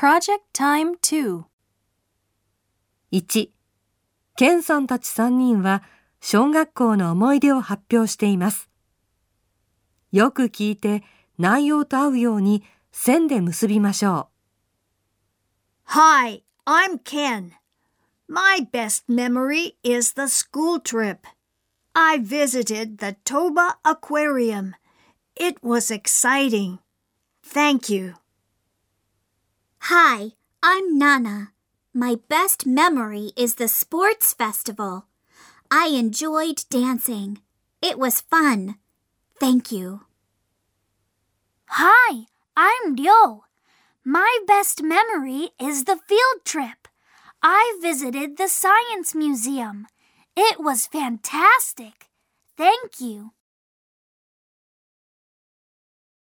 Project Time 2 1. ケンさんたち3人は小学校の思い出を発表しています。よく聞いて内容と合うように線で結びましょう。Hi, I'm Ken. My best memory is the school trip. I visited the Toba Aquarium. It was exciting. Thank you. Hi, I'm Nana. My best memory is the sports festival. I enjoyed dancing. It was fun. Thank you. Hi, I'm Ryo. My best memory is the field trip. I visited the Science Museum. It was fantastic. Thank you.